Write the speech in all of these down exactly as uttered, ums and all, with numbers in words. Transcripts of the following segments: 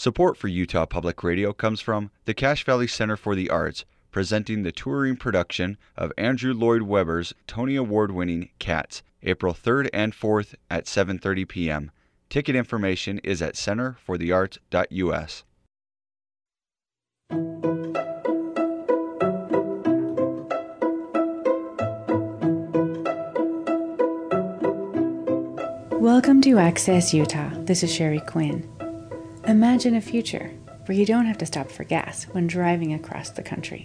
Support for Utah Public Radio comes from the Cache Valley Center for the Arts, presenting the touring production of Andrew Lloyd Webber's Tony Award-winning Cats, April third and fourth at seven thirty p.m. Ticket information is at center for the arts dot u s. Welcome to Access Utah. This is Sherry Quinn. Imagine a future where you don't have to stop for gas when driving across the country.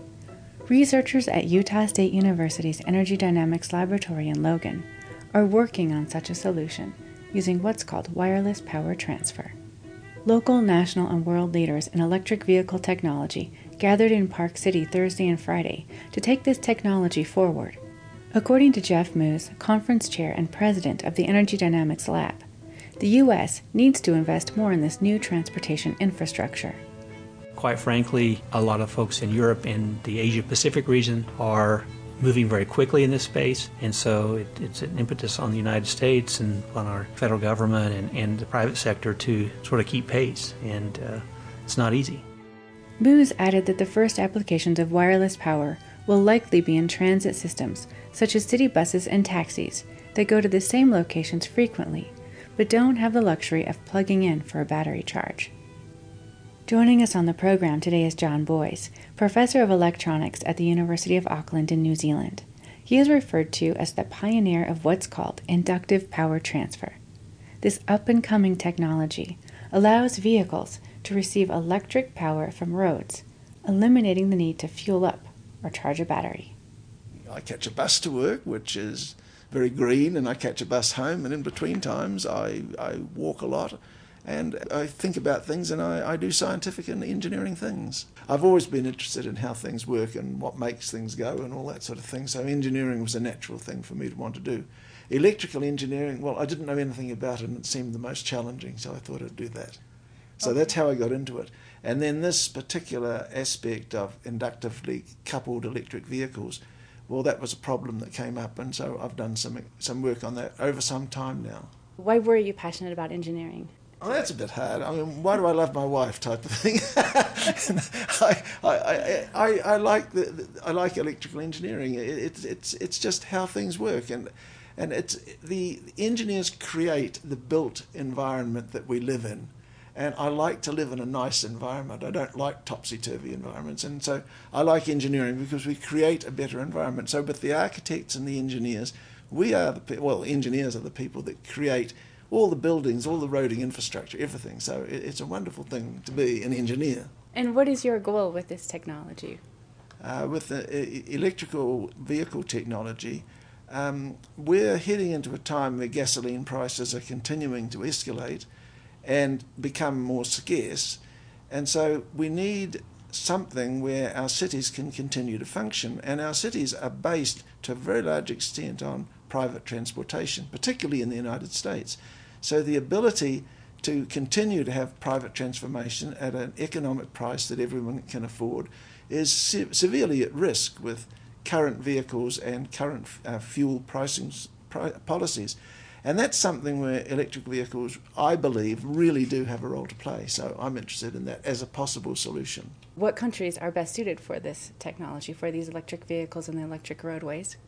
Researchers at Utah State University's Energy Dynamics Laboratory in Logan are working on such a solution using what's called wireless power transfer. Local, national, and world leaders in electric vehicle technology gathered in Park City Thursday and Friday to take this technology forward. According to Jeff Moos, conference chair and president of the Energy Dynamics Lab, the U S needs to invest more in this new transportation infrastructure. Quite frankly, a lot of folks in Europe and the Asia-Pacific region are moving very quickly in this space, and so it, it's an impetus on the United States and on our federal government and, and the private sector to sort of keep pace, and uh, it's not easy. Moos added that the first applications of wireless power will likely be in transit systems, such as city buses and taxis, that go to the same locations frequently, but don't have the luxury of plugging in for a battery charge. Joining us on the program today is John Boyce, Professor of Electronics at the University of Auckland in New Zealand. He is referred to as the pioneer of what's called inductive power transfer. This up-and-coming technology allows vehicles to receive electric power from roads, eliminating the need to fuel up or charge a battery. I catch a bus to work, which is very green, and I catch a bus home, and in between times I, I walk a lot, and I think about things, and I, I do scientific and engineering things. I've always been interested in how things work and what makes things go and all that sort of thing, so engineering was a natural thing for me to want to do. Electrical engineering, well, I didn't know anything about it, and it seemed the most challenging, so I thought I'd do that. So okay. That's how I got into it. And then this particular aspect of inductively coupled electric vehicles, well, that was a problem that came up, and so I've done some some work on that over some time now. Why were you passionate about engineering? Oh, that's a bit hard. I mean, why do I love my wife type of thing? I, I, I, I, I like the, the I like electrical engineering. It, it's it's it's just how things work, and and it's the engineers create the built environment that we live in. And I like to live in a nice environment. I don't like topsy-turvy environments. And so I like engineering because we create a better environment. So with the architects and the engineers, we are the, well, engineers are the people that create all the buildings, all the roading infrastructure, everything. So it, it's a wonderful thing to be an engineer. And what is your goal with this technology? Uh, with the uh, electrical vehicle technology, um, we're heading into a time where gasoline prices are continuing to escalate and become more scarce, and so we need something where our cities can continue to function, and our cities are based to a very large extent on private transportation, particularly in the United States. So the ability to continue to have private transformation at an economic price that everyone can afford is se- severely at risk with current vehicles and current uh, fuel pricing pri- policies. And that's something where electric vehicles, I believe, really do have a role to play. So I'm interested in that as a possible solution. What countries are best suited for this technology, for these electric vehicles and the electric roadways?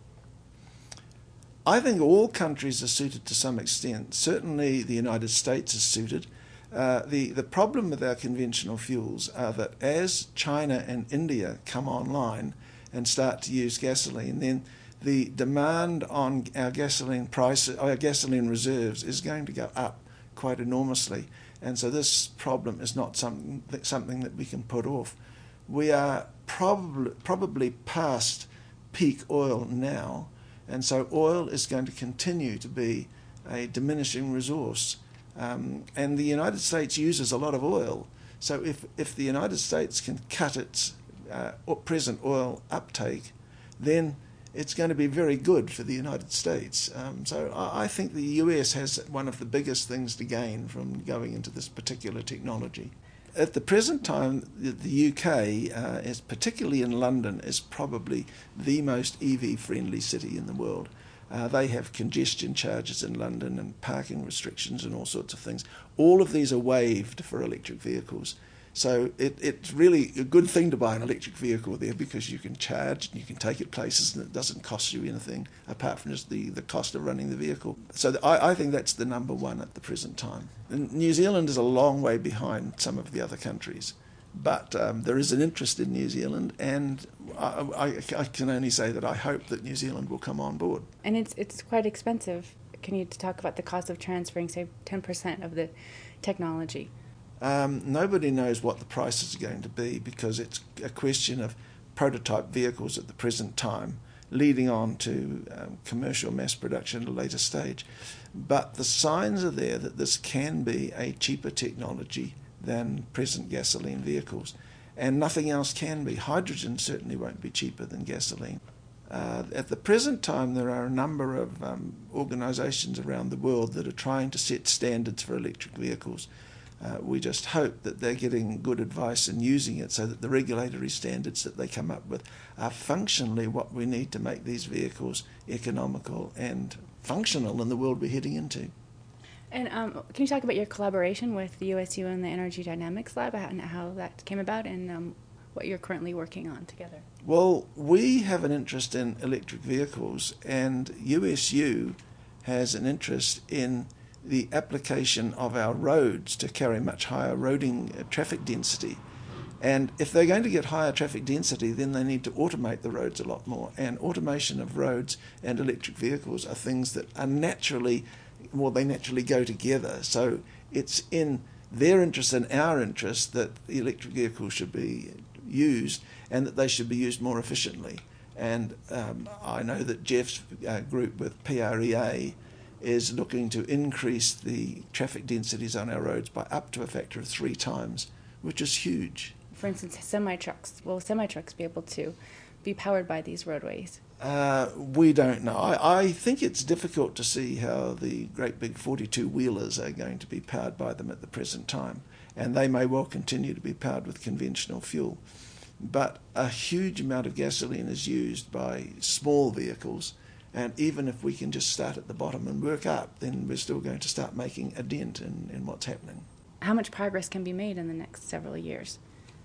I think all countries are suited to some extent. Certainly the United States is suited. Uh, the, the problem with our conventional fuels are that as China and India come online and start to use gasoline, then the demand on our gasoline prices, our gasoline reserves, is going to go up quite enormously, and so this problem is not something something that we can put off. We are probably probably past peak oil now, and so oil is going to continue to be a diminishing resource. Um, and the United States uses a lot of oil, so if if the United States can cut its uh, present oil uptake, then it's going to be very good for the United States. Um, so I, I think the U S has one of the biggest things to gain from going into this particular technology. At the present time, the, the U K, uh, is particularly in London, is probably the most E V-friendly city in the world. Uh, they have congestion charges in London and parking restrictions and all sorts of things. All of these are waived for electric vehicles. So it, it's really a good thing to buy an electric vehicle there, because you can charge and you can take it places and it doesn't cost you anything apart from just the, the cost of running the vehicle. So the, I, I think that's the number one at the present time. And New Zealand is a long way behind some of the other countries, but um, there is an interest in New Zealand, and I, I, I can only say that I hope that New Zealand will come on board. And it's it's quite expensive. Can you talk about the cost of transferring, say, ten percent of the technology? Um, nobody knows what the prices are going to be, because it's a question of prototype vehicles at the present time, leading on to um, commercial mass production at a later stage. But the signs are there that this can be a cheaper technology than present gasoline vehicles, and nothing else can be. Hydrogen certainly won't be cheaper than gasoline. Uh, at the present time, there are a number of um, organisations around the world that are trying to set standards for electric vehicles. Uh, we just hope that they're getting good advice and using it, so that the regulatory standards that they come up with are functionally what we need to make these vehicles economical and functional in the world we're heading into. And um, can you talk about your collaboration with the U S U and the Energy Dynamics Lab, and how that came about, and um, what you're currently working on together? Well, we have an interest in electric vehicles, and U S U has an interest in the application of our roads to carry much higher roading uh, traffic density. And if they're going to get higher traffic density, then they need to automate the roads a lot more. And automation of roads and electric vehicles are things that are naturally, well, they naturally go together. So it's in their interest and our interest that the electric vehicles should be used, and that they should be used more efficiently. And um, I know that Jeff's uh, group with P R E A is looking to increase the traffic densities on our roads by up to a factor of three times, which is huge. For instance, semi-trucks. Will semi-trucks be able to be powered by these roadways? Uh, we don't know. I, I think it's difficult to see how the great big forty-two wheelers are going to be powered by them at the present time, and they may well continue to be powered with conventional fuel. But a huge amount of gasoline is used by small vehicles, and even if we can just start at the bottom and work up, then we're still going to start making a dent in, in what's happening. How much progress can be made in the next several years?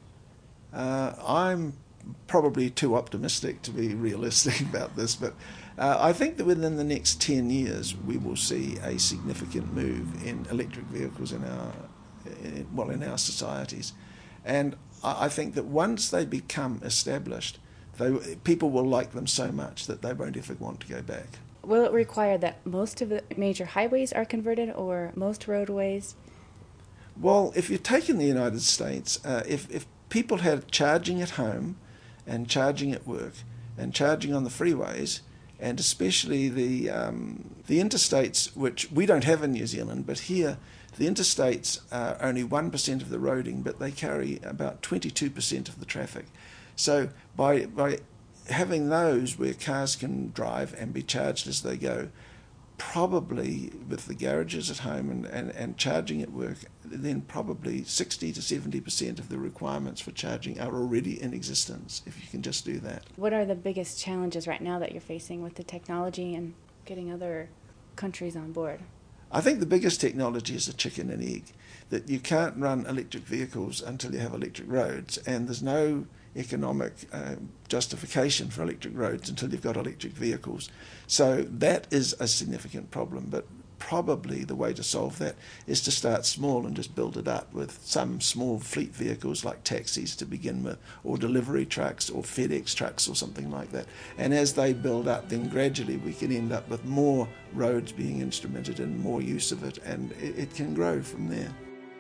Uh, I'm probably too optimistic to be realistic about this, but uh, I think that within the next ten years we will see a significant move in electric vehicles in our, in, well, in our societies. And I, I think that once they become established, they, people will like them so much that they won't ever want to go back. Will it require that most of the major highways are converted, or most roadways? Well, if you take in the United States, uh, if, if people had charging at home and charging at work and charging on the freeways, and especially the um, the interstates, which we don't have in New Zealand, but here the interstates are only one percent of the roading, but they carry about twenty-two percent of the traffic. So by by having those where cars can drive and be charged as they go, probably with the garages at home and, and, and charging at work, then probably sixty to seventy percent of the requirements for charging are already in existence, if you can just do that. What are the biggest challenges right now that you're facing with the technology and getting other countries on board? I think the biggest technology is the chicken and egg, that you can't run electric vehicles until you have electric roads, and there's no economic uh, justification for electric roads until you've got electric vehicles. So that is a significant problem, but probably the way to solve that is to start small and just build it up with some small fleet vehicles like taxis to begin with, or delivery trucks or FedEx trucks or something like that. And as they build up, then gradually we can end up with more roads being instrumented and more use of it, and it, it can grow from there.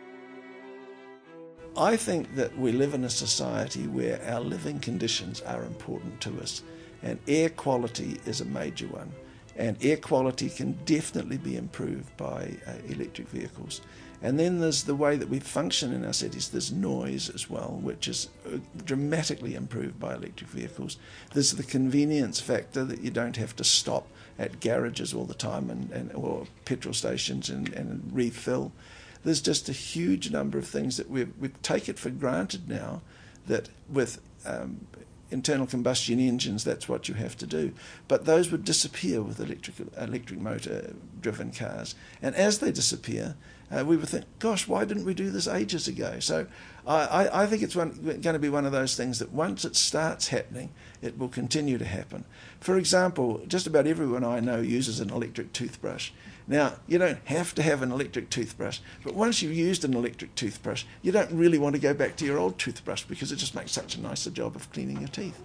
I think that we live in a society where our living conditions are important to us, and air quality is a major one. And air quality can definitely be improved by uh, electric vehicles. And then there's the way that we function in our cities. There's noise as well, which is uh, dramatically improved by electric vehicles. There's the convenience factor that you don't have to stop at garages all the time and, and or petrol stations and, and refill. There's just a huge number of things that we we take it for granted now, that with um, internal combustion engines, that's what you have to do. But those would disappear with electric, electric motor-driven cars. And as they disappear, uh, we would think, gosh, why didn't we do this ages ago? So I, I, I think it's one, going to be one of those things that once it starts happening, it will continue to happen. For example, just about everyone I know uses an electric toothbrush. Now, you don't have to have an electric toothbrush, but once you've used an electric toothbrush, you don't really want to go back to your old toothbrush because it just makes such a nicer job of cleaning your teeth.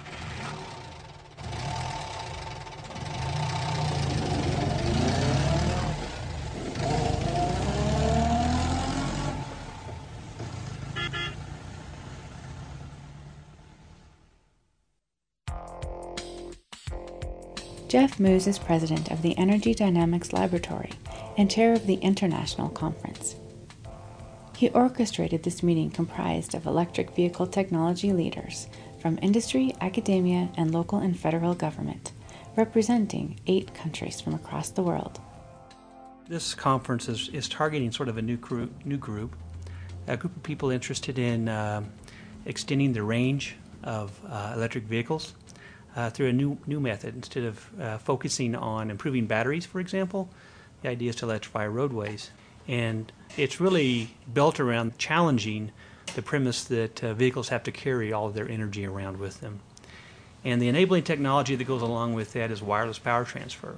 Jeff Moos is president of the Energy Dynamics Laboratory and chair of the International Conference. He orchestrated this meeting comprised of electric vehicle technology leaders from industry, academia, and local and federal government, representing eight countries from across the world. This conference is, is targeting sort of a new group, new group, a group of people interested in uh, extending the range of uh, electric vehicles Uh, through a new new method. Instead of uh, focusing on improving batteries, for example, the idea is to electrify roadways. And it's really built around challenging the premise that uh, vehicles have to carry all of their energy around with them. And the enabling technology that goes along with that is wireless power transfer.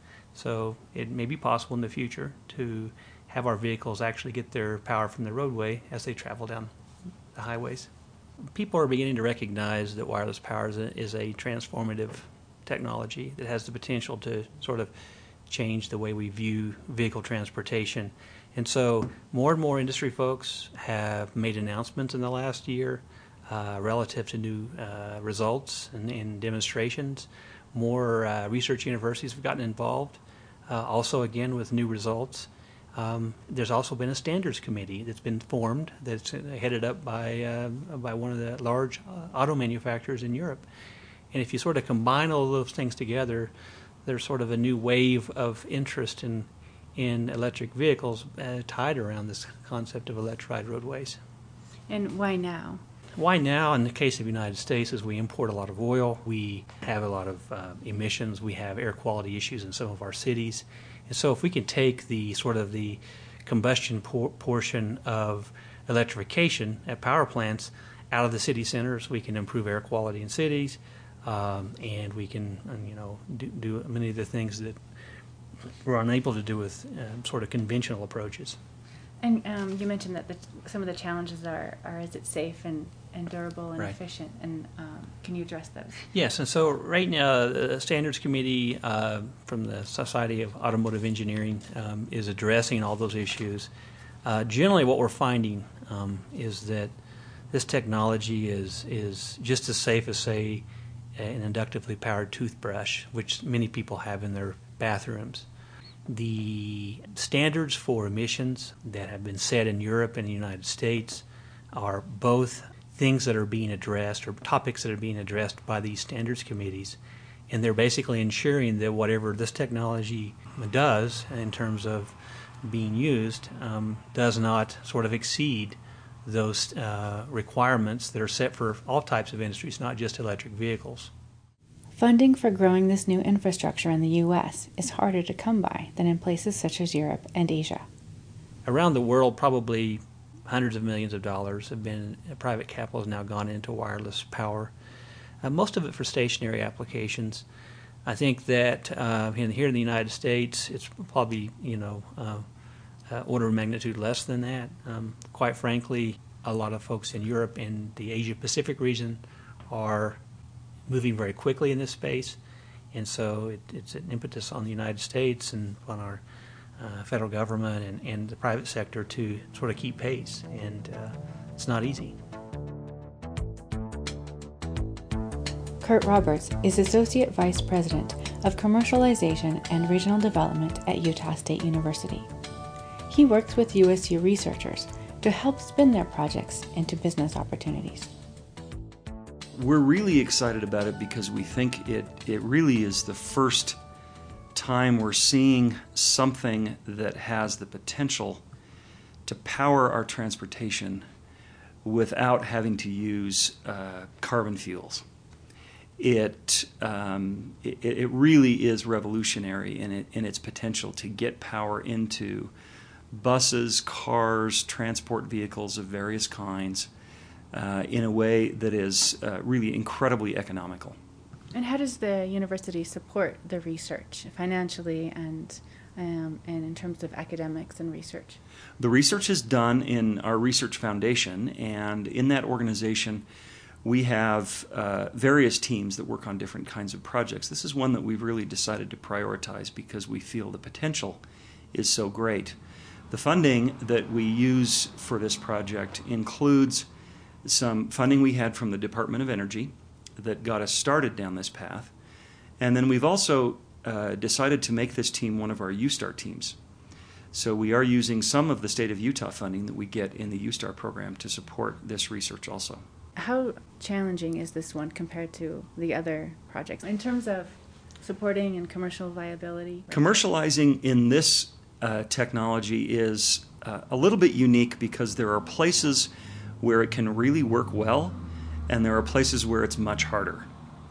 So it may be possible in the future to have our vehicles actually get their power from the roadway as they travel down the highways. People are beginning to recognize that wireless power is a, is a transformative technology that has the potential to sort of change the way we view vehicle transportation. And so more and more industry folks have made announcements in the last year uh, relative to new uh, results and, and demonstrations. More uh, research universities have gotten involved, uh, also again with new results. Um, there's also been a standards committee that's been formed that's headed up by uh, by one of the large uh, auto manufacturers in Europe. And if you sort of combine all those things together, there's sort of a new wave of interest in in electric vehicles uh, tied around this concept of electrified roadways. And why now? Why now? In the case of the United States, is we import a lot of oil, we have a lot of uh, emissions, we have air quality issues in some of our cities. And so if we can take the sort of the combustion por- portion of electrification at power plants out of the city centers, we can improve air quality in cities, um, and we can, you know, do, do many of the things that we're unable to do with uh, sort of conventional approaches. And um, you mentioned that the, some of the challenges are, are is it safe and, and durable and right. efficient, and um, can you address those? Yes, and so right now the Standards Committee uh, from the Society of Automotive Engineering um, is addressing all those issues. Uh, generally what we're finding um, is that this technology is, is just as safe as, say, an inductively powered toothbrush, which many people have in their bathrooms. The standards for emissions that have been set in Europe and the United States are both things that are being addressed or topics that are being addressed by these standards committees, and they're basically ensuring that whatever this technology does in terms of being used um, does not sort of exceed those uh, requirements that are set for all types of industries, not just electric vehicles. Funding for growing this new infrastructure in the U S is harder to come by than in places such as Europe and Asia. Around the world, probably hundreds of millions of dollars have been, private capital has now gone into wireless power, uh, most of it for stationary applications. I think that uh, in, here in the United States, it's probably, you know, uh, uh, order of magnitude less than that. Um, quite frankly, a lot of folks in Europe and the Asia-Pacific region are moving very quickly in this space, and so it, it's an impetus on the United States and on our uh, federal government and, and the private sector to sort of keep pace, and uh, it's not easy. Kurt Roberts is Associate Vice President of Commercialization and Regional Development at Utah State University. He works with U S U researchers to help spin their projects into business opportunities. We're really excited about it because we think it, it really is the first time we're seeing something that has the potential to power our transportation without having to use uh, carbon fuels. it, um, it it really is revolutionary in it in its potential to get power into buses, cars, transport vehicles of various kinds uh, in a way that is uh, really incredibly economical. And how does the university support the research financially and um, and in terms of academics and research? The research is done in our research foundation, and in that organization we have uh, various teams that work on different kinds of projects. This is one that we've really decided to prioritize because we feel the potential is so great. The funding that we use for this project includes some funding we had from the Department of Energy that got us started down this path. And then we've also uh, decided to make this team one of our U STAR teams. So we are using some of the state of Utah funding that we get in the U STAR program to support this research also. How challenging is this one compared to the other projects in terms of supporting and commercial viability? Commercializing in this uh, technology is uh, a little bit unique because there are places where it can really work well, and there are places where it's much harder.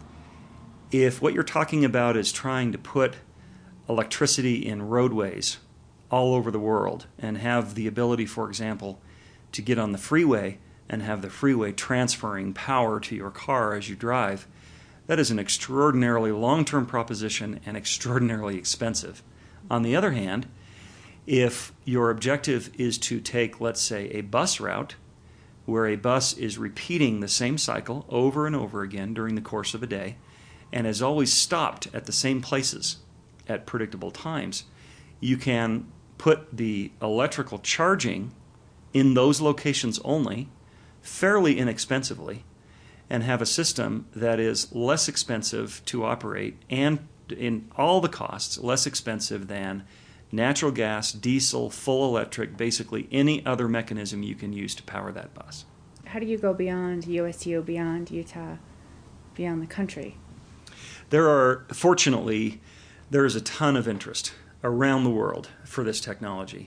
If what you're talking about is trying to put electricity in roadways all over the world and have the ability, for example, to get on the freeway and have the freeway transferring power to your car as you drive, that is an extraordinarily long-term proposition and extraordinarily expensive. On the other hand, if your objective is to take, let's say, a bus route where a bus is repeating the same cycle over and over again during the course of a day and is always stopped at the same places at predictable times, you can put the electrical charging in those locations only, fairly inexpensively, and have a system that is less expensive to operate and in all the costs less expensive than natural gas, diesel, full electric, basically any other mechanism you can use to power that bus. How do you go beyond U S U, beyond Utah, beyond the country? There are, fortunately, there is a ton of interest around the world for this technology.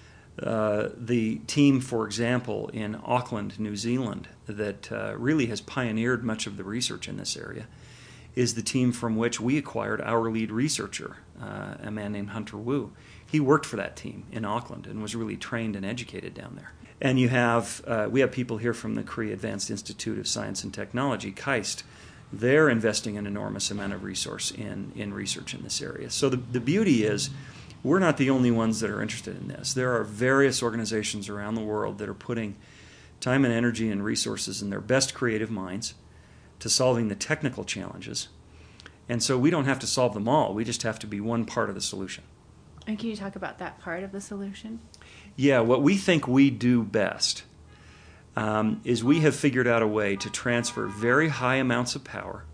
Uh, the team, for example, in Auckland, New Zealand, that uh, really has pioneered much of the research in this area, is the team from which we acquired our lead researcher, uh, a man named Hunter Wu. He worked for that team in Auckland and was really trained and educated down there. And you have, uh, we have people here from the Korea Advanced Institute of Science and Technology, KAIST. They're investing an enormous amount of resource in, in research in this area. So the, the beauty is, we're not the only ones that are interested in this. There are various organizations around the world that are putting time and energy and resources and their best creative minds to solving the technical challenges. And so we don't have to solve them all. We just have to be one part of the solution. And can you talk about that part of the solution? Yeah, what we think we do best um, is we have figured out a way to transfer very high amounts of power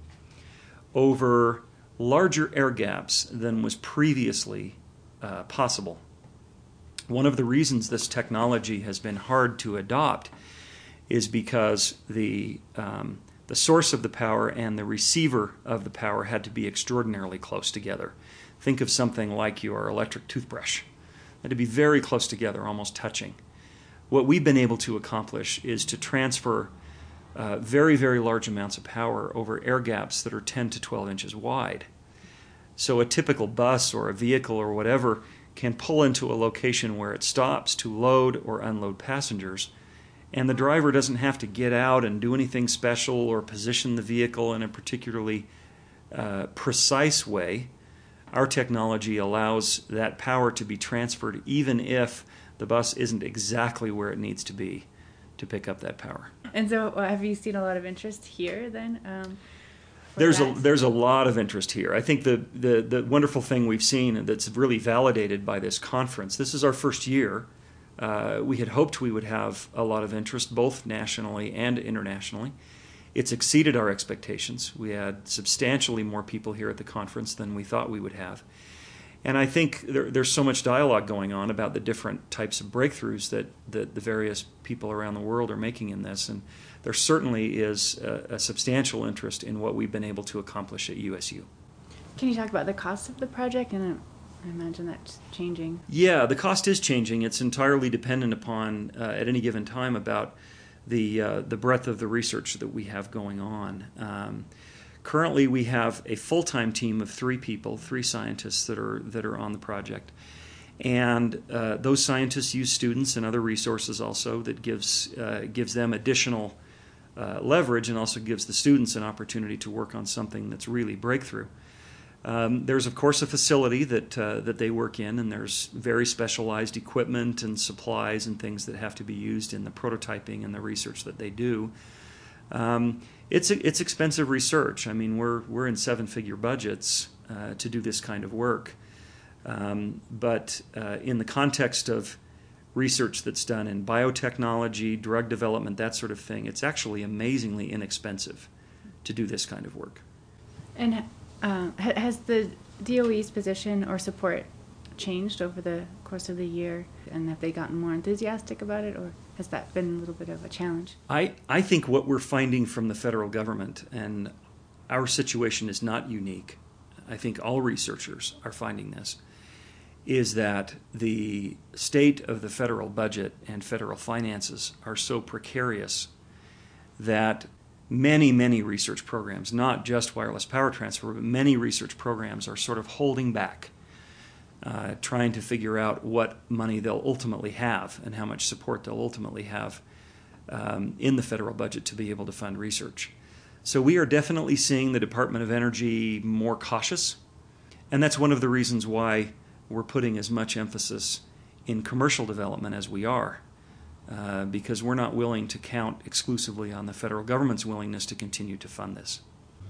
over larger air gaps than was previously uh, possible. One of the reasons this technology has been hard to adopt is because the um, the source of the power and the receiver of the power had to be extraordinarily close together. Think of something like your electric toothbrush. They had to be very close together, almost touching. What we've been able to accomplish is to transfer uh, very, very large amounts of power over air gaps that are ten to twelve inches wide. So a typical bus or a vehicle or whatever can pull into a location where it stops to load or unload passengers, and the driver doesn't have to get out and do anything special or position the vehicle in a particularly uh, precise way. Our technology allows that power to be transferred even if the bus isn't exactly where it needs to be to pick up that power. And so uh, have you seen a lot of interest here then? Um, there's that? a there's a lot of interest here. I think the, the, the wonderful thing we've seen that's really validated by this conference, this is our first year. Uh, we had hoped we would have a lot of interest, both nationally and internationally. It's exceeded our expectations. We had substantially more people here at the conference than we thought we would have. And I think there, there's so much dialogue going on about the different types of breakthroughs that, that the various people around the world are making in this. And there certainly is a, a substantial interest in what we've been able to accomplish at U S U. Can you talk about the cost of the project? And I imagine that's changing. Yeah, the cost is changing. It's entirely dependent upon, uh, at any given time, about the uh, the breadth of the research that we have going on. Um, Currently, we have a full-time team of three people, three scientists that are that are on the project. And uh, those scientists use students and other resources also that gives uh, gives them additional uh, leverage, and also gives the students an opportunity to work on something that's really breakthrough. Um, there's, of course, a facility that uh, that they work in, and there's very specialized equipment and supplies and things that have to be used in the prototyping and the research that they do. Um, it's it's expensive research. I mean, we're we're in seven-figure budgets uh, to do this kind of work. Um, but uh, in the context of research that's done in biotechnology, drug development, that sort of thing, it's actually amazingly inexpensive to do this kind of work. And uh, has the D O E's position or support changed over the course of the year? And have they gotten more enthusiastic about it, or has that been a little bit of a challenge? I, I think what we're finding from the federal government, and our situation is not unique, I think all researchers are finding this, is that the state of the federal budget and federal finances are so precarious that many, many research programs, not just wireless power transfer, but many research programs are sort of holding back, uh, trying to figure out what money they'll ultimately have and how much support they'll ultimately have um, in the federal budget to be able to fund research. So we are definitely seeing the Department of Energy more cautious, and that's one of the reasons why we're putting as much emphasis in commercial development as we are, uh, because we're not willing to count exclusively on the federal government's willingness to continue to fund this.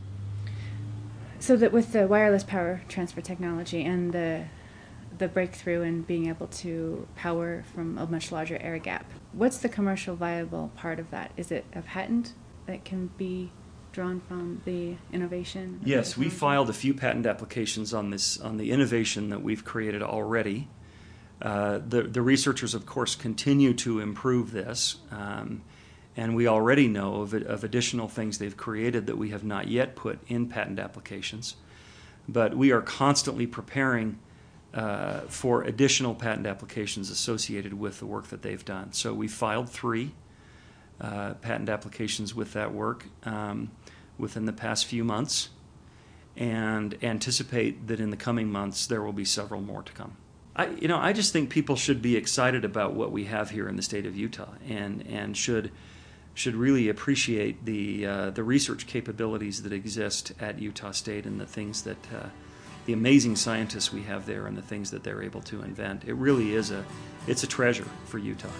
So that with the wireless power transfer technology and the the breakthrough in being able to power from a much larger air gap, what's the commercial viable part of that? Is it a patent that can be drawn from the innovation? Yes, we filed a few patent applications on this, on the innovation that we've created already. Uh, the, the researchers, of course, continue to improve this, um, and we already know of, of additional things they've created that we have not yet put in patent applications. But we are constantly preparing uh, for additional patent applications associated with the work that they've done. So we filed three Uh, patent applications with that work um, within the past few months, and anticipate that in the coming months there will be several more to come. I, you know, I just think people should be excited about what we have here in the state of Utah, and and should should really appreciate the uh, the research capabilities that exist at Utah State, and the things that uh, the amazing scientists we have there, and the things that they're able to invent. It really is a it's a treasure for Utah.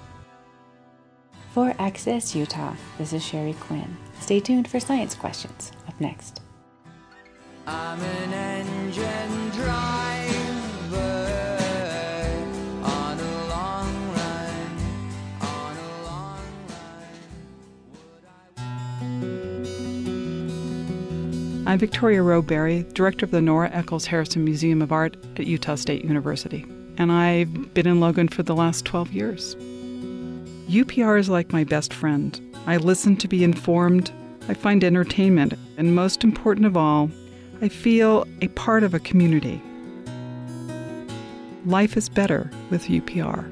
For Access Utah, this is Sherry Quinn. Stay tuned for science questions up next. I'm an engine driver on a long run, on a long run. Would I... I'm Victoria Rowe-Berry, Director of the Nora Eccles Harrison Museum of Art at Utah State University, and I've been in Logan for the last twelve years. U P R is like my best friend. I listen to be informed, I find entertainment, and most important of all, I feel a part of a community. Life is better with U P R.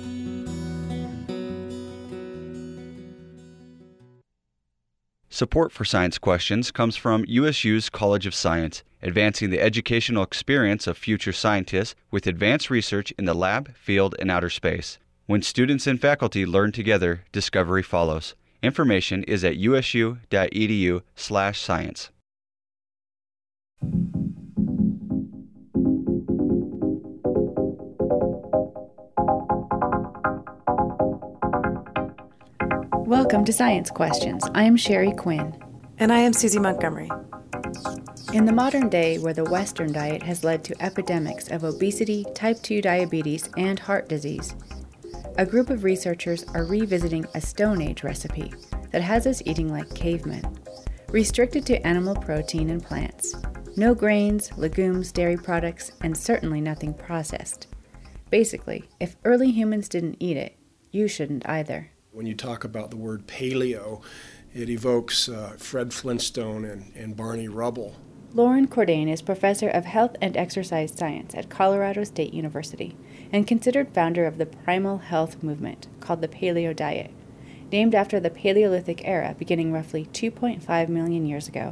Support for Science Questions comes from U S U's College of Science, advancing the educational experience of future scientists with advanced research in the lab, field, and outer space. When students and faculty learn together, discovery follows. Information is at usu.edu slash science. Welcome to Science Questions. I am Sherry Quinn. And I am Susie Montgomery. In the modern day, where the Western diet has led to epidemics of obesity, type two diabetes, and heart disease, a group of researchers are revisiting a Stone Age recipe that has us eating like cavemen, restricted to animal protein and plants. No grains, legumes, dairy products, and certainly nothing processed. Basically, if early humans didn't eat it, you shouldn't either. When you talk about the word paleo, it evokes uh, Fred Flintstone and, and Barney Rubble. Lauren Cordain is professor of health and exercise science at Colorado State University and considered founder of the primal health movement called the Paleo Diet, named after the Paleolithic era beginning roughly two point five million years ago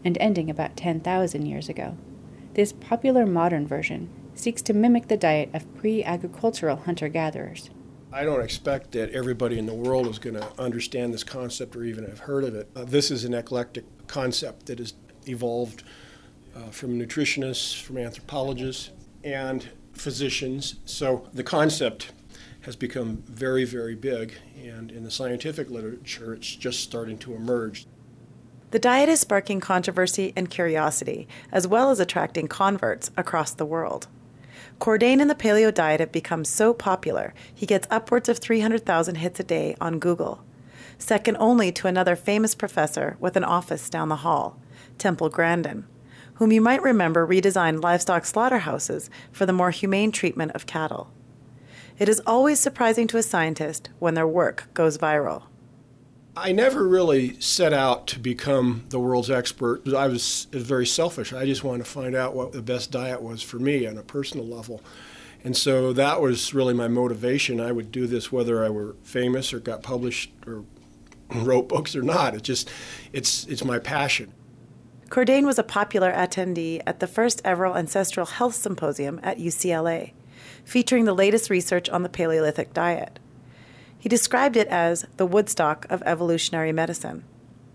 and ending about ten thousand years ago. This popular modern version seeks to mimic the diet of pre-agricultural hunter-gatherers. I don't expect that everybody in the world is going to understand this concept or even have heard of it. Uh, this is an eclectic concept that has evolved uh, from nutritionists, from anthropologists, and physicians. So the concept has become very, very big, and in the scientific literature, it's just starting to emerge. The diet is sparking controversy and curiosity, as well as attracting converts across the world. Cordain and the paleo diet have become so popular, he gets upwards of three hundred thousand hits a day on Google, second only to another famous professor with an office down the hall, Temple Grandin, whom you might remember redesigned livestock slaughterhouses for the more humane treatment of cattle. It is always surprising to a scientist when their work goes viral. I never really set out to become the world's expert. I was very selfish. I just wanted to find out what the best diet was for me on a personal level. And so that was really my motivation. I would do this whether I were famous or got published or wrote books or not. It just, it's, it's my passion. Cordain was a popular attendee at the first ever Ancestral Health Symposium at U C L A, featuring the latest research on the Paleolithic diet. He described it as the Woodstock of evolutionary medicine.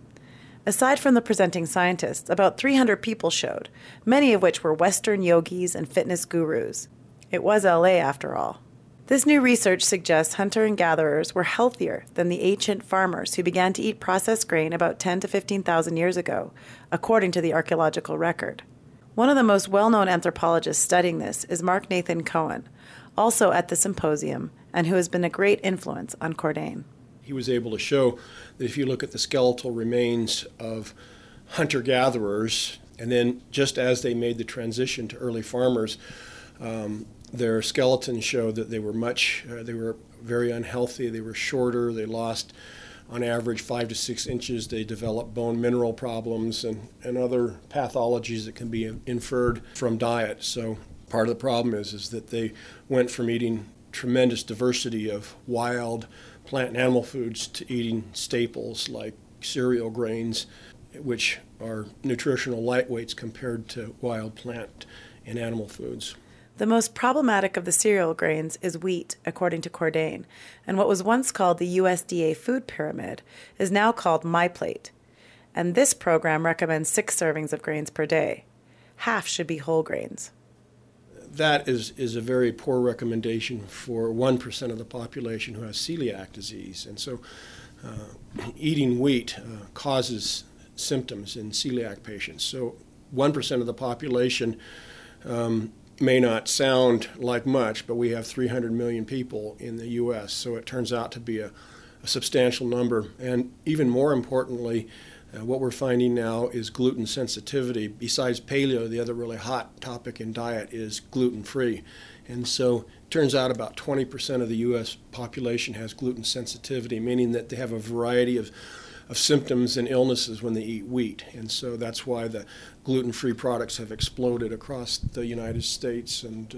Aside from the presenting scientists, about three hundred people showed, many of which were Western yogis and fitness gurus. It was L A after all. This new research suggests hunter and gatherers were healthier than the ancient farmers who began to eat processed grain about ten to fifteen thousand years ago, according to the archaeological record. One of the most well-known anthropologists studying this is Mark Nathan Cohen, also at the symposium, and who has been a great influence on Cordain. He was able to show that if you look at the skeletal remains of hunter-gatherers, and then just as they made the transition to early farmers, um, their skeletons showed that they were much, uh, they were very unhealthy, they were shorter, they lost on average five to six inches, they developed bone mineral problems and, and other pathologies that can be inferred from diet. So part of the problem is, is that they went from eating tremendous diversity of wild plant and animal foods to eating staples like cereal grains, which are nutritional lightweights compared to wild plant and animal foods. The most problematic of the cereal grains is wheat, according to Cordain, and what was once called the U S D A food pyramid is now called MyPlate. And this program recommends six servings of grains per day. Half should be whole grains. That is, is a very poor recommendation for one percent of the population who has celiac disease. And so uh, eating wheat uh, causes symptoms in celiac patients. So one percent of the population um, may not sound like much, but we have three hundred million people in the U S, so it turns out to be a, a substantial number. And even more importantly, Uh, what we're finding now is gluten sensitivity. Besides paleo, the other really hot topic in diet is gluten-free. And so it turns out about twenty percent of the U S population has gluten sensitivity, meaning that they have a variety of, of symptoms and illnesses when they eat wheat. And so that's why the gluten-free products have exploded across the United States and,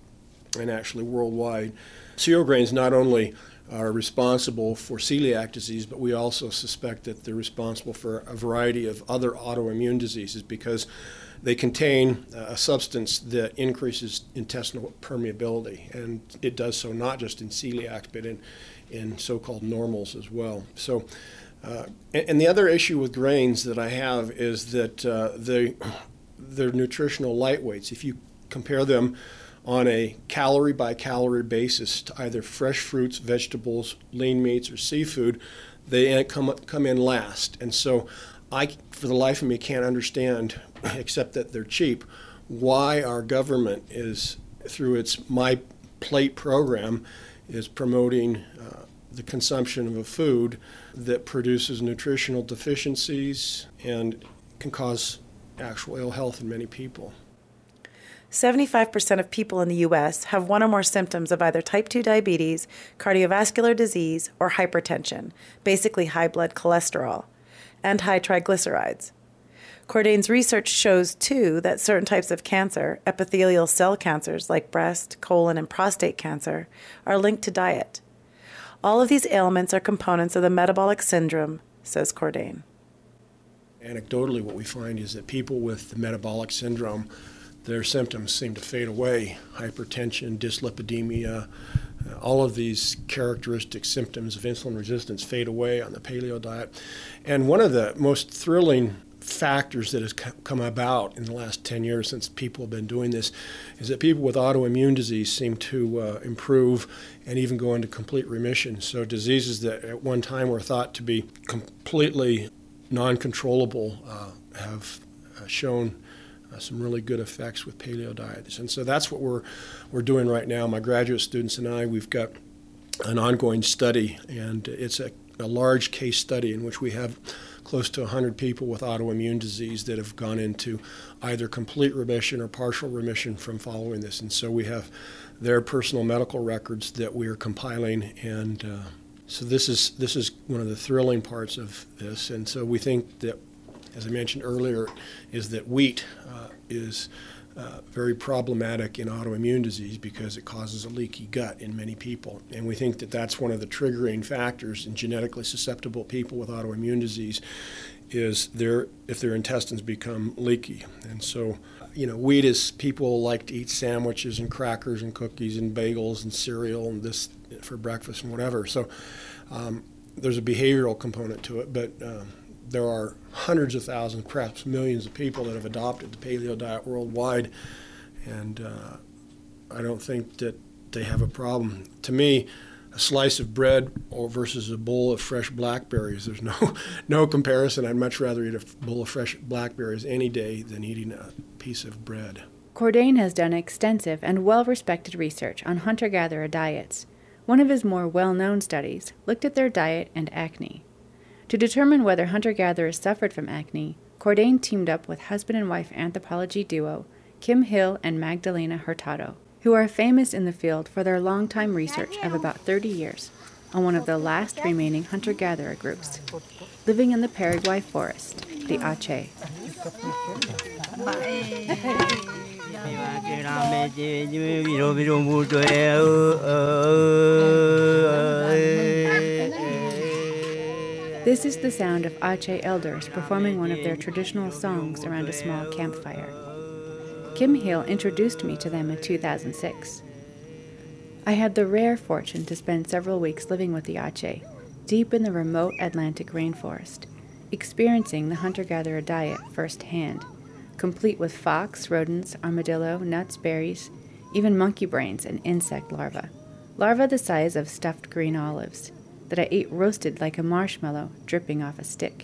uh, and actually worldwide. Cereal grains not only are responsible for celiac disease, but we also suspect that they're responsible for a variety of other autoimmune diseases because they contain a substance that increases intestinal permeability, and it does so not just in celiac, but in, in so-called normals as well. So, uh, and, and the other issue with grains that I have is that uh, they, they're nutritional lightweights. If you compare them on a calorie by calorie basis to either fresh fruits, vegetables, lean meats, or seafood, they come come in last. And so I, for the life of me, can't understand, except that they're cheap, why our government is, through its My Plate program, is promoting uh, the consumption of a food that produces nutritional deficiencies and can cause actual ill health in many people. seventy-five percent of people in the U S have one or more symptoms of either type two diabetes, cardiovascular disease, or hypertension, basically high blood cholesterol, and high triglycerides. Cordain's research shows, too, that certain types of cancer, epithelial cell cancers like breast, colon, and prostate cancer, are linked to diet. All of these ailments are components of the metabolic syndrome, says Cordain. Anecdotally, what we find is that people with the metabolic syndrome, their symptoms seem to fade away. Hypertension, dyslipidemia, uh, all of these characteristic symptoms of insulin resistance fade away on the paleo diet. And one of the most thrilling factors that has come about in the last ten years since people have been doing this is that people with autoimmune disease seem to uh, improve and even go into complete remission. So diseases that at one time were thought to be completely non-controllable uh, have uh, shown uh, some really good effects with paleo diets. And so that's what we're we're doing right now. My graduate students and I, we've got an ongoing study, and it's a, a large case study in which we have close to one hundred people with autoimmune disease that have gone into either complete remission or partial remission from following this. And so we have their personal medical records that we are compiling, and uh, so this is this is one of the thrilling parts of this. And so we think that, as I mentioned earlier, is that wheat uh, is uh, very problematic in autoimmune disease because it causes a leaky gut in many people. And we think that that's one of the triggering factors in genetically susceptible people with autoimmune disease is their if their intestines become leaky. And so, you know, wheat is, people like to eat sandwiches and crackers and cookies and bagels and cereal and this for breakfast and whatever. So um, there's a behavioral component to it, but um, there are hundreds of thousands, perhaps millions of people that have adopted the paleo diet worldwide, and uh, I don't think that they have a problem. To me, a slice of bread or versus a bowl of fresh blackberries, there's no no comparison. I'd much rather eat a bowl of fresh blackberries any day than eating a piece of bread. Cordain has done extensive and well-respected research on hunter-gatherer diets. One of his more well-known studies looked at their diet and acne. To determine whether hunter-gatherers suffered from acne, Cordain teamed up with husband and wife anthropology duo Kim Hill and Magdalena Hurtado, who are famous in the field for their long-time research of about thirty years on one of the last remaining hunter-gatherer groups, living in the Paraguay forest, the Ache. This is the sound of Ache elders performing one of their traditional songs around a small campfire. Kim Hill introduced me to them in two thousand six. I had the rare fortune to spend several weeks living with the Ache, deep in the remote Atlantic rainforest, experiencing the hunter-gatherer diet firsthand, complete with fox, rodents, armadillo, nuts, berries, even monkey brains and insect larvae, larvae the size of stuffed green olives, that I ate roasted like a marshmallow dripping off a stick.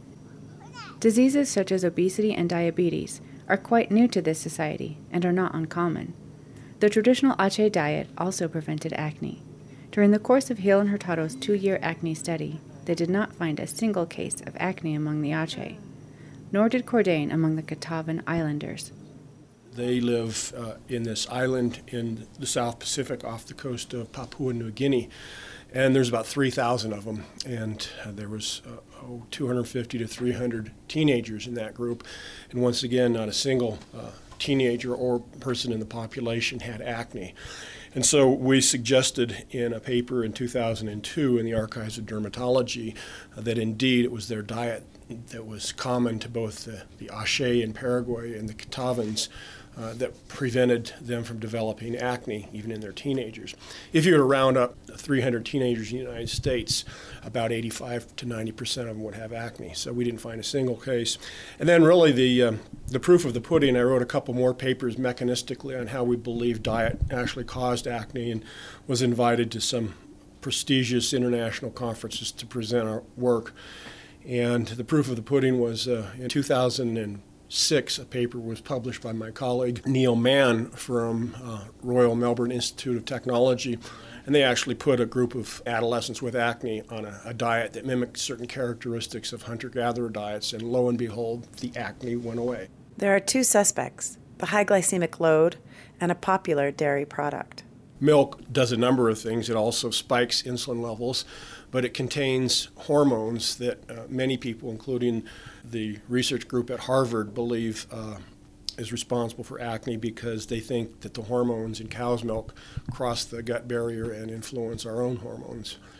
Diseases such as obesity and diabetes are quite new to this society and are not uncommon. The traditional Ache diet also prevented acne. During the course of Hill and Hurtado's two-year acne study, they did not find a single case of acne among the Ache, nor did Cordain among the Katavan Islanders. They live uh, in this island in the South Pacific off the coast of Papua New Guinea, and there's about three thousand of them, and uh, there was uh, oh, two hundred fifty to three hundred teenagers in that group, and once again, not a single uh, teenager or person in the population had acne. And so we suggested in a paper in two thousand two in the Archives of Dermatology uh, that indeed it was their diet that was common to both the, the Ache in Paraguay and the Katavans uh, that prevented them from developing acne, even in their teenagers. If you were to round up three hundred teenagers in the United States, about eighty-five to ninety percent of them would have acne. So we didn't find a single case. And then really the uh, the proof of the pudding, I wrote a couple more papers mechanistically on how we believe diet actually caused acne, and was invited to some prestigious international conferences to present our work. And the proof of the pudding was uh, in two thousand six, a paper was published by my colleague Neil Mann from uh, Royal Melbourne Institute of Technology, and they actually put a group of adolescents with acne on a, a diet that mimicked certain characteristics of hunter-gatherer diets, and lo and behold, the acne went away. There are two suspects, the high glycemic load and a popular dairy product. Milk does a number of things. It also spikes insulin levels, but it contains hormones that uh, many people, including the research group at Harvard, believe uh, is responsible for acne because they think that the hormones in cow's milk cross the gut barrier and influence our own hormones.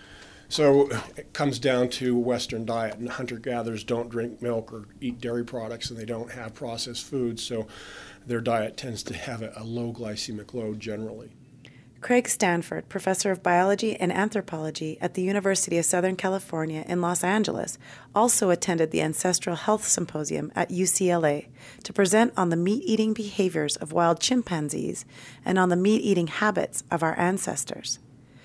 So it comes down to Western diet, and hunter-gatherers don't drink milk or eat dairy products, and they don't have processed foods, so their diet tends to have a, a low glycemic load generally. Craig Stanford, professor of biology and anthropology at the University of Southern California in Los Angeles, also attended the Ancestral Health Symposium at U C L A to present on the meat-eating behaviors of wild chimpanzees and on the meat-eating habits of our ancestors.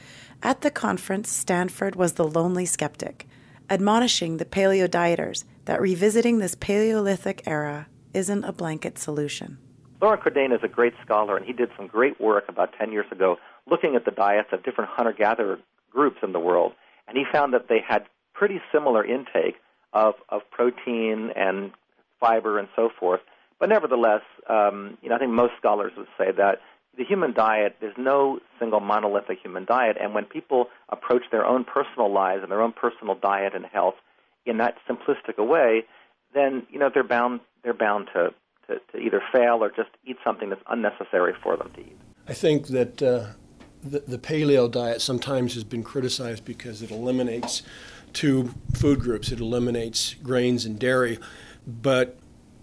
At the conference, Stanford was the lonely skeptic, admonishing the paleo-dieters that revisiting this Paleolithic era isn't a blanket solution. Laurent Cordain is a great scholar, and he did some great work about ten years ago looking at the diets of different hunter-gatherer groups in the world, and he found that they had pretty similar intake of, of protein and fiber and so forth. But nevertheless, um, you know, I think most scholars would say that the human diet, there's no single monolithic human diet, and when people approach their own personal lives and their own personal diet and health in that simplistic a way, then, you know, they're bound they're bound to To, to either fail or just eat something that's unnecessary for them to eat. I think that uh, the, the paleo diet sometimes has been criticized because it eliminates two food groups. It eliminates grains and dairy, but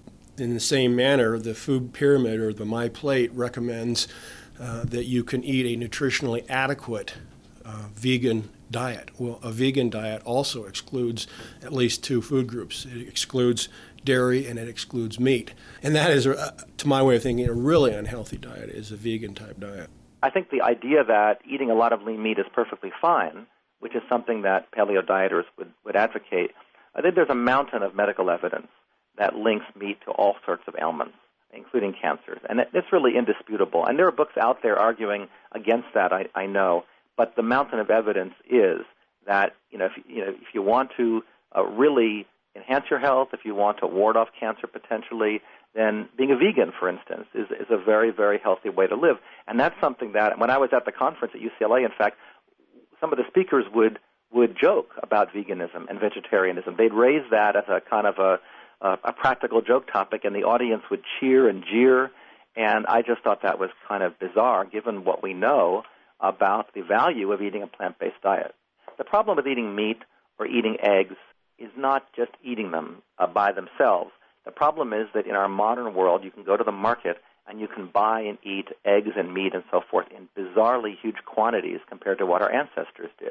in the same manner, the food pyramid or the My Plate recommends uh, that you can eat a nutritionally adequate uh, vegan diet. Well, a vegan diet also excludes at least two food groups. It excludes dairy and it excludes meat. And that is, uh, to my way of thinking, a really unhealthy diet is a vegan-type diet. I think the idea that eating a lot of lean meat is perfectly fine, which is something that paleo dieters would, would advocate, I think there's a mountain of medical evidence that links meat to all sorts of ailments, including cancers. And it, it's really indisputable. And there are books out there arguing against that, I, I know. But the mountain of evidence is that, you know, if you, know, if you want to uh, really enhance your health, if you want to ward off cancer potentially, then being a vegan, for instance, is, is a very, very healthy way to live. And that's something that, when I was at the conference at U C L A, in fact, some of the speakers would, would joke about veganism and vegetarianism. They'd raise that as a kind of a, a, a practical joke topic, and the audience would cheer and jeer. And I just thought that was kind of bizarre, given what we know about the value of eating a plant-based diet. The problem with eating meat or eating eggs is not just eating them uh, by themselves. The problem is that in our modern world, you can go to the market and you can buy and eat eggs and meat and so forth in bizarrely huge quantities compared to what our ancestors did.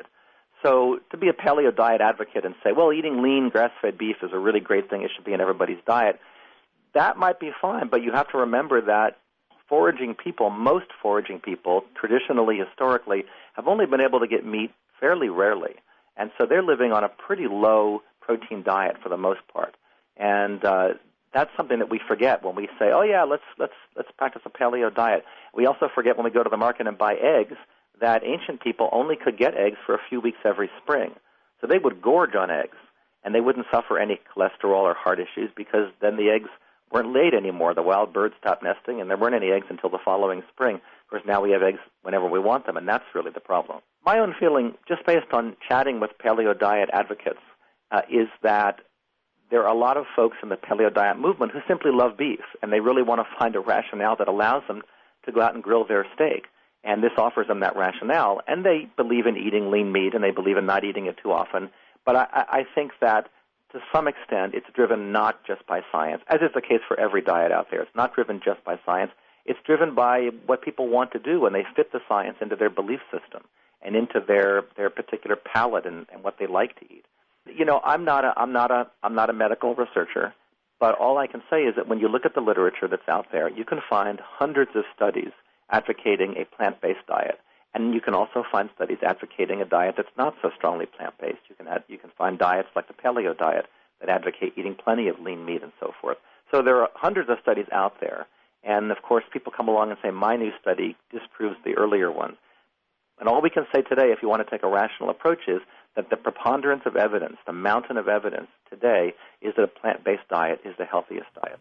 So to be a paleo diet advocate and say, well, eating lean grass-fed beef is a really great thing, it should be in everybody's diet, that might be fine, but you have to remember that foraging people, most foraging people, traditionally, historically, have only been able to get meat fairly rarely. And so they're living on a pretty low protein diet for the most part. And uh, that's something that we forget when we say, oh, yeah, let's let's let's practice a paleo diet. We also forget when we go to the market and buy eggs that ancient people only could get eggs for a few weeks every spring. So they would gorge on eggs, and they wouldn't suffer any cholesterol or heart issues because then the eggs weren't laid anymore. The wild birds stopped nesting, and there weren't any eggs until the following spring. Of course, now we have eggs whenever we want them, and that's really the problem. My own feeling, just based on chatting with paleo diet advocates, uh, is that there are a lot of folks in the paleo diet movement who simply love beef, and they really want to find a rationale that allows them to go out and grill their steak. And this offers them that rationale. And they believe in eating lean meat, and they believe in not eating it too often. But I, I think that to some extent, it's driven not just by science, as is the case for every diet out there. It's not driven just by science. It's driven by what people want to do when they fit the science into their belief system and into their, their particular palate and, and what they like to eat. You know, I'm not a I'm not a I'm not a medical researcher, but all I can say is that when you look at the literature that's out there, you can find hundreds of studies advocating a plant-based diet. And you can also find studies advocating a diet that's not so strongly plant-based. You can add, you can find diets like the paleo diet that advocate eating plenty of lean meat and so forth. So there are hundreds of studies out there. And, of course, people come along and say, my new study disproves the earlier one. And all we can say today, if you want to take a rational approach, is that the preponderance of evidence, the mountain of evidence today, is that a plant-based diet is the healthiest diet.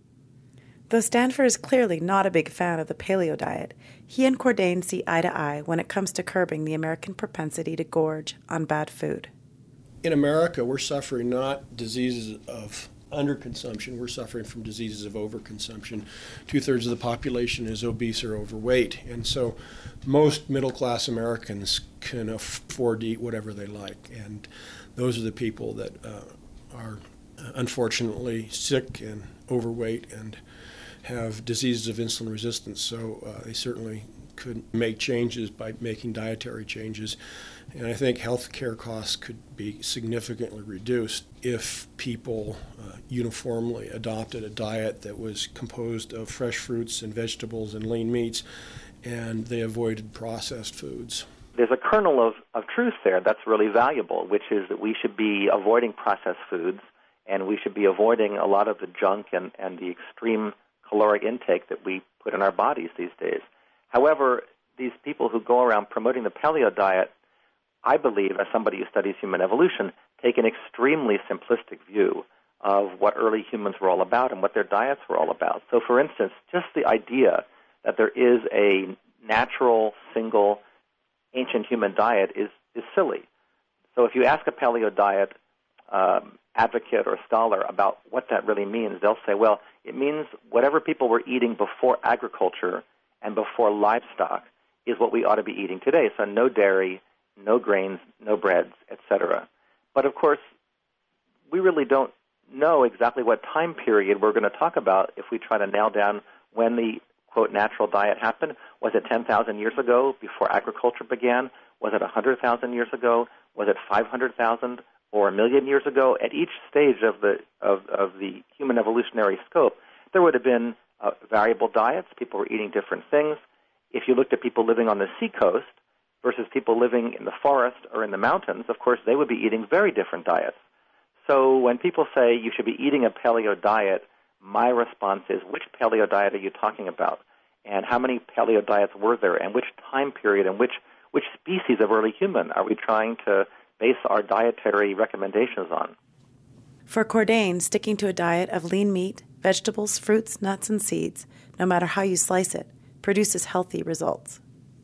Though Stanford is clearly not a big fan of the paleo diet, he and Cordain see eye to eye when it comes to curbing the American propensity to gorge on bad food. In America, we're suffering not diseases of underconsumption. We're suffering from diseases of overconsumption. Two-thirds of the population is obese or overweight. And so most middle-class Americans can afford to eat whatever they like. And those are the people that uh, are unfortunately sick and overweight and have diseases of insulin resistance. So uh, they certainly could make changes by making dietary changes. And I think health care costs could be significantly reduced if people uh, uniformly adopted a diet that was composed of fresh fruits and vegetables and lean meats, and they avoided processed foods. There's a kernel of, of truth there that's really valuable, which is that we should be avoiding processed foods, and we should be avoiding a lot of the junk and, and the extreme caloric intake that we put in our bodies these days. However, these people who go around promoting the paleo diet, I believe, as somebody who studies human evolution, take an extremely simplistic view of what early humans were all about and what their diets were all about. So, for instance, just the idea that there is a natural, single, ancient human diet is, is silly. So if you ask a paleo diet um, advocate or scholar about what that really means, they'll say, well, it means whatever people were eating before agriculture and before livestock is what we ought to be eating today. So no dairy, no grains, no breads, et cetera. But, of course, we really don't know exactly what time period we're going to talk about if we try to nail down when the, quote, natural diet happened. Was it ten thousand years ago before agriculture began? Was it one hundred thousand years ago? Was it five hundred thousand or a million years ago? At each stage of the of, of the human evolutionary scope, there would have been uh, variable diets. People were eating different things. If you looked at people living on the seacoast versus people living in the forest or in the mountains, of course, they would be eating very different diets. So when people say you should be eating a paleo diet, my response is, which paleo diet are you talking about? And how many paleo diets were there? And which time period and which, which species of early human are we trying to base our dietary recommendations on? For Cordain, sticking to a diet of lean meat, vegetables, fruits, nuts, and seeds, no matter how you slice it, produces healthy results.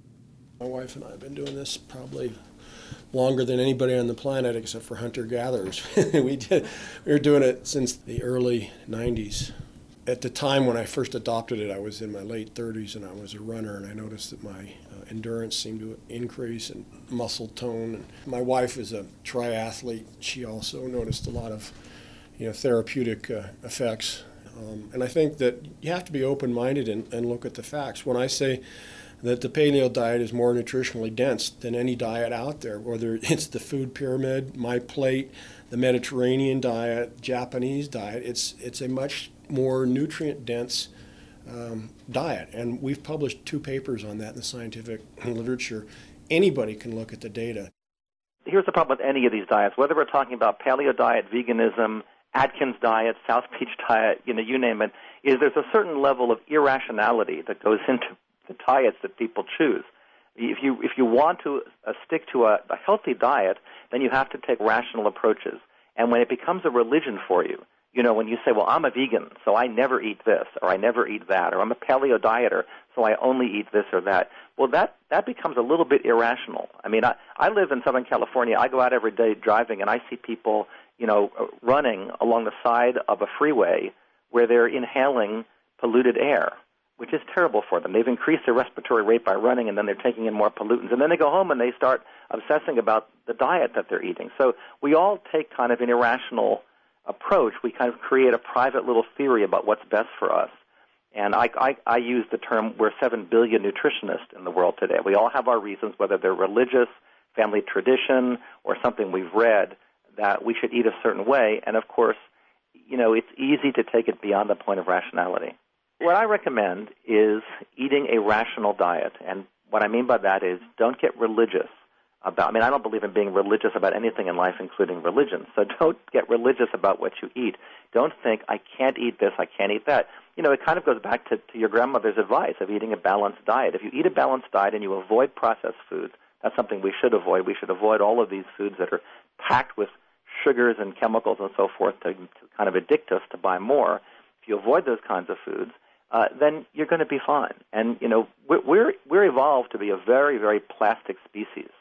My wife and I have been doing this probably longer than anybody on the planet except for hunter-gatherers. we did, we were doing it since the early nineties. At the time when I first adopted it, I was in my late thirties and I was a runner, and I noticed that my uh, endurance seemed to increase and muscle tone. And my wife is a triathlete. She also noticed a lot of you know, therapeutic uh, effects. Um, and I think that you have to be open-minded and, and look at the facts. When I say that the paleo diet is more nutritionally dense than any diet out there, whether it's the food pyramid, my plate, the Mediterranean diet, Japanese diet, it's it's a much more nutrient-dense um, diet. And we've published two papers on that in the scientific literature. Anybody can look at the data. Here's the problem with any of these diets, whether we're talking about paleo diet, veganism, Atkins diet, South Beach diet, you know, you name it, is there's a certain level of irrationality that goes into the diets that people choose. If you if you want to uh, stick to a, a healthy diet, then you have to take rational approaches. And when it becomes a religion for you, you know, when you say, well, I'm a vegan, so I never eat this, or I never eat that, or I'm a paleo dieter, so I only eat this or that, well, that, that becomes a little bit irrational. I mean, I, I live in Southern California. I go out every day driving, and I see people, you know, running along the side of a freeway where they're inhaling polluted air, which is terrible for them. They've increased their respiratory rate by running, and then they're taking in more pollutants. And then they go home and they start obsessing about the diet that they're eating. So we all take kind of an irrational approach. We kind of create a private little theory about what's best for us. And I, I, I use the term, we're seven billion nutritionists in the world today. We all have our reasons, whether they're religious, family tradition, or something we've read, that we should eat a certain way. And, of course, you know, it's easy to take it beyond the point of rationality. What I recommend is eating a rational diet, and what I mean by that is don't get religious about, I mean, I don't believe in being religious about anything in life, including religion, so don't get religious about what you eat. Don't think, I can't eat this, I can't eat that. You know, it kind of goes back to, to your grandmother's advice of eating a balanced diet. If you eat a balanced diet and you avoid processed foods, that's something we should avoid. We should avoid all of these foods that are packed with sugars and chemicals and so forth to, to kind of addict us to buy more. If you avoid those kinds of foods, Uh, then you're going to be fine. And, you know, we're, we're we're evolved to be a very, very plastic species.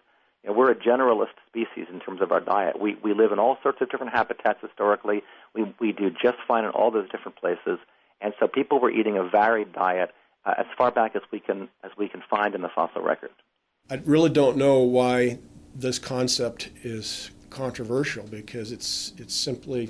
You know, we're a generalist species in terms of our diet. We we live in all sorts of different habitats historically. We we do just fine in all those different places, and so people were eating a varied diet uh, as far back as we can as we can find in the fossil record. I really don't know why this concept is controversial, because it's it's simply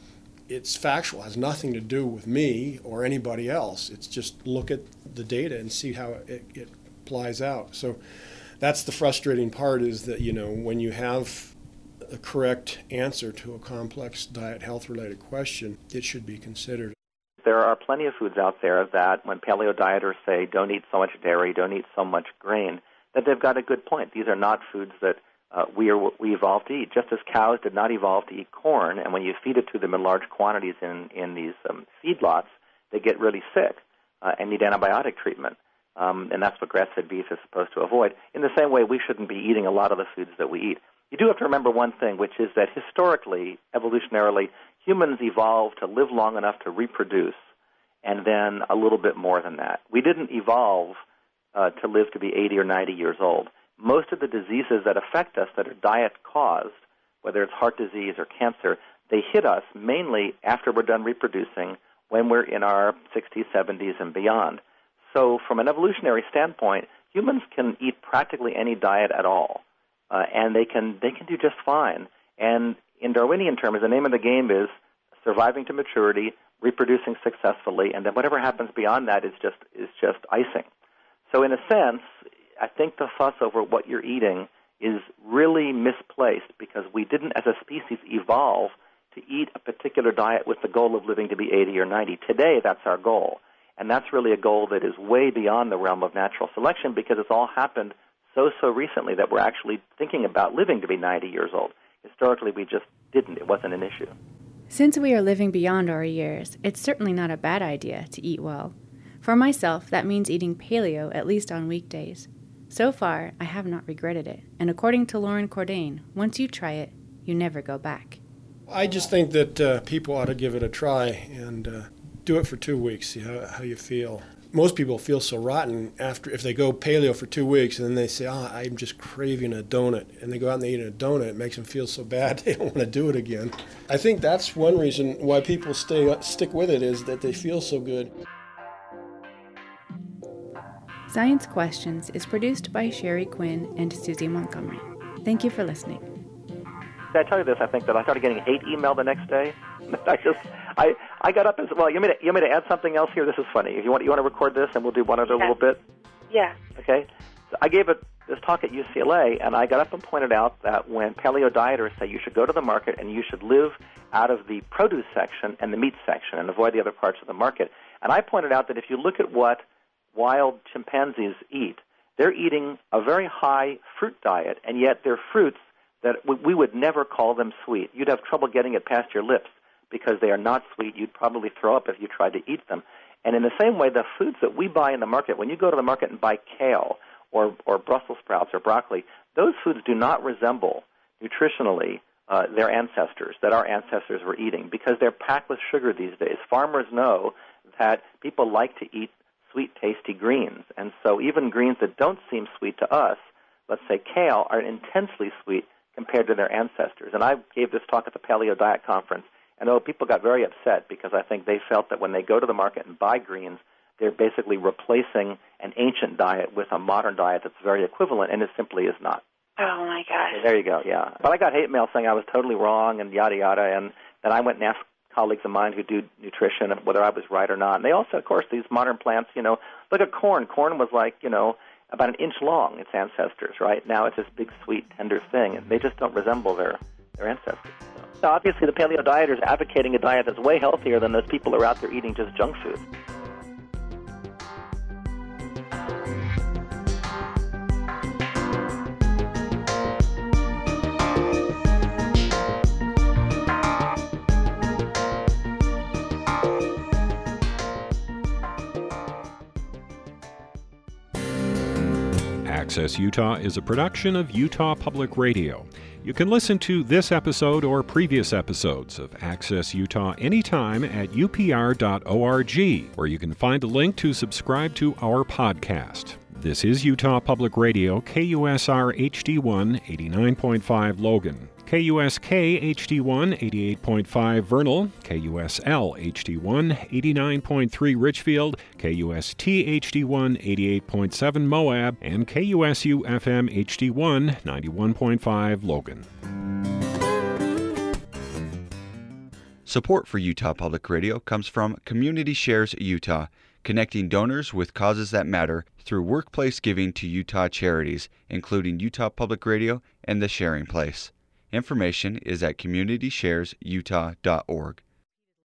it's factual. It has nothing to do with me or anybody else. It's just look at the data and see how it, it applies out. So that's the frustrating part, is that, you know, when you have a correct answer to a complex diet health related question, it should be considered. There are plenty of foods out there that when paleo dieters say don't eat so much dairy, don't eat so much grain, that they've got a good point. These are not foods that uh, we are we evolved to eat. Just as cows did not evolve to eat corn, and when you feed it to them in large quantities in, in these um, feedlots, they get really sick uh, and need antibiotic treatment. Um, and that's what grass-fed beef is supposed to avoid. In the same way, we shouldn't be eating a lot of the foods that we eat. You do have to remember one thing, which is that historically, evolutionarily, humans evolved to live long enough to reproduce, and then a little bit more than that. We didn't evolve uh, to live to be eighty or ninety years old. Most of the diseases that affect us that are diet-caused, whether it's heart disease or cancer, they hit us mainly after we're done reproducing, when we're in our sixties, seventies, and beyond. So from an evolutionary standpoint, humans can eat practically any diet at all, uh, and they can they can do just fine. And in Darwinian terms, the name of the game is surviving to maturity, reproducing successfully, and then whatever happens beyond that is just is just icing. So in a sense, I think the fuss over what you're eating is really misplaced, because we didn't, as a species, evolve to eat a particular diet with the goal of living to be eighty or ninety. Today, that's our goal. And that's really a goal that is way beyond the realm of natural selection, because it's all happened so, so recently that we're actually thinking about living to be ninety years old. Historically, we just didn't. It wasn't an issue. Since we are living beyond our years, it's certainly not a bad idea to eat well. For myself, that means eating paleo at least on weekdays. So far, I have not regretted it. And according to Lauren Cordain, once you try it, you never go back. I just think that uh, people ought to give it a try and uh, do it for two weeks, see how, how you feel. Most people feel so rotten after if they go paleo for two weeks and then they say, oh, I'm just craving a donut, and they go out and they eat a donut. It makes them feel so bad they don't want to do it again. I think that's one reason why people stay stick with it, is that they feel so good. Science Questions is produced by Sherry Quinn and Susie Montgomery. Thank you for listening. Did I tell you this? I think that I started getting hate email the next day. I just, I, I got up and said, well, you want me to, you want me to add something else here? This is funny. If you want, you want to record this, and we'll do one other Yeah. little bit. Yeah. Okay. So I gave a, this talk at U C L A, and I got up and pointed out that when paleo dieters say you should go to the market and you should live out of the produce section and the meat section and avoid the other parts of the market, and I pointed out that if you look at what wild chimpanzees eat, they're eating a very high fruit diet, and yet they're fruits that we would never call them sweet. You'd have trouble getting it past your lips because they are not sweet. You'd probably throw up if you tried to eat them. And in the same way, the foods that we buy in the market, when you go to the market and buy kale or, or Brussels sprouts or broccoli, those foods do not resemble nutritionally uh, their ancestors, that our ancestors were eating, because they're packed with sugar these days. Farmers know that people like to eat sweet, tasty greens. And so even greens that don't seem sweet to us, let's say kale, are intensely sweet compared to their ancestors. And I gave this talk at the Paleo Diet Conference, and oh, people got very upset because I think they felt that when they go to the market and buy greens, they're basically replacing an ancient diet with a modern diet that's very equivalent, and it simply is not. Oh, my gosh. So there you go, yeah. But I got hate mail saying I was totally wrong and yada, yada, and then I went and asked colleagues of mine who do nutrition whether I was right or not. And they also, of course, these modern plants, you know, look at corn. Corn was like, you know, about an inch long, its ancestors, right? Now it's this big, sweet, tender thing, and they just don't resemble their, their ancestors. So. so obviously the paleo dieters are advocating a diet that's way healthier than those people who are out there eating just junk food. Access Utah is a production of Utah Public Radio. You can listen to this episode or previous episodes of Access Utah anytime at U P R dot org, where you can find a link to subscribe to our podcast. This is Utah Public Radio, K U S R H D one, eighty-nine point five Logan, K U S K H D one, eighty-eight point five Vernal, K U S L H D one, eighty-nine point three Richfield, K U S T H D one, eighty-eight point seven Moab, and K U S U F M H D one, ninety-one point five Logan. Support for Utah Public Radio comes from Community Shares Utah, connecting donors with causes that matter through workplace giving to Utah charities, including Utah Public Radio and The Sharing Place. Information is at community shares utah dot org.